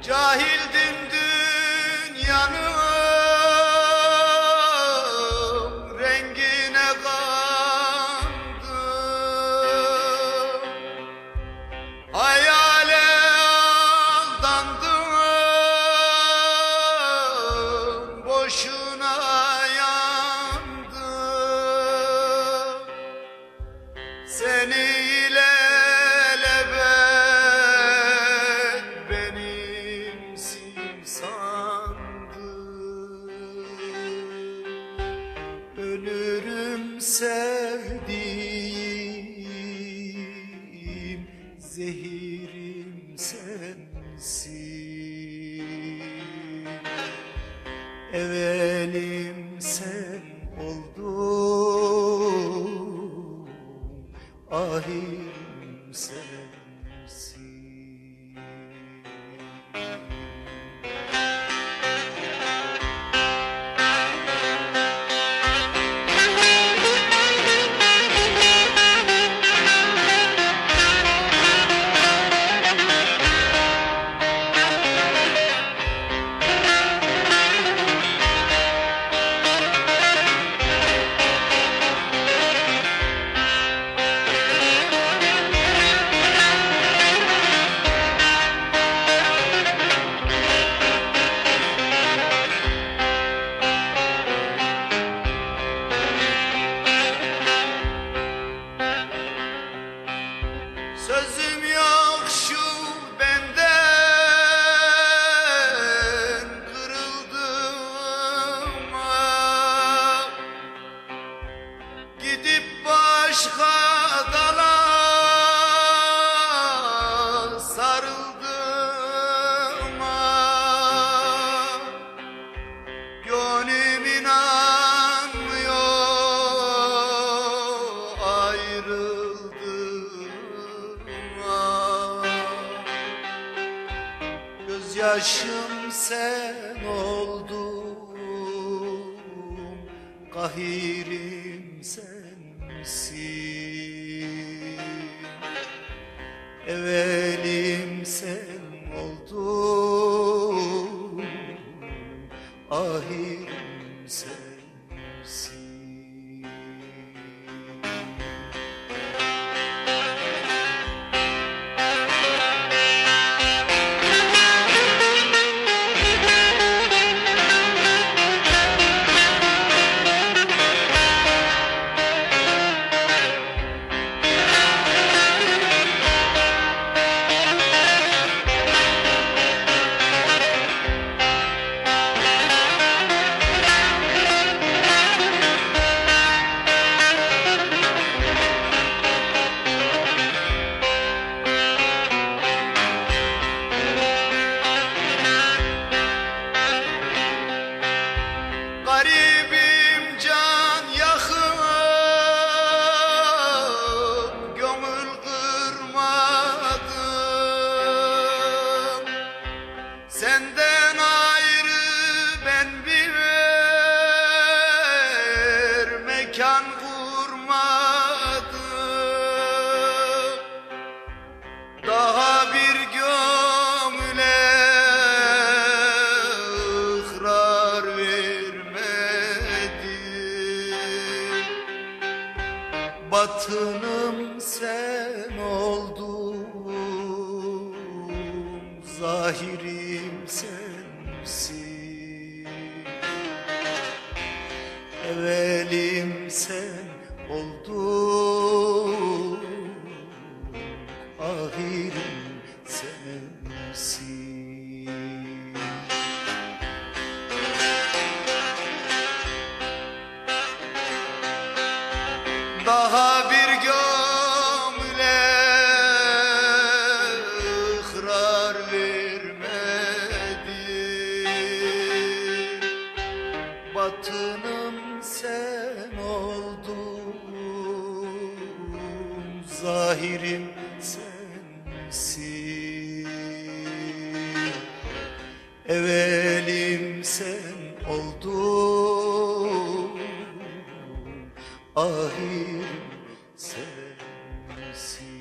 Cahildim dünyanın rengine kandım, hayale aldandım, boşuna yandım. Seni ilelebet benimsin sandım. Ölürüm sevdiğim, zehirim sensin. Evelim sen oldun, ahirim sensin. Sözüm yok şu benden, kırıldım ah. Gidip başka dala sarıldım ah. Gönlüm inanmıyor, ayrıldım. Gözyaşım sen oldun, kahirim sensin. Evelim sen oldun, ahirim sensin. Garibim can yakıp gönül kırmadım. Senden ayrı ben bir mekan kurmadım. Daha bir gönüle ıkrar vermedim. Batınım sen oldun, zahirim sensin. Evelim sen oldun, ahirim sensin. Daha bir gönüle ıkrar vermedim. Batınım sen oldun, zahirim sensin. Evelim sen oldun, ahirim sensin.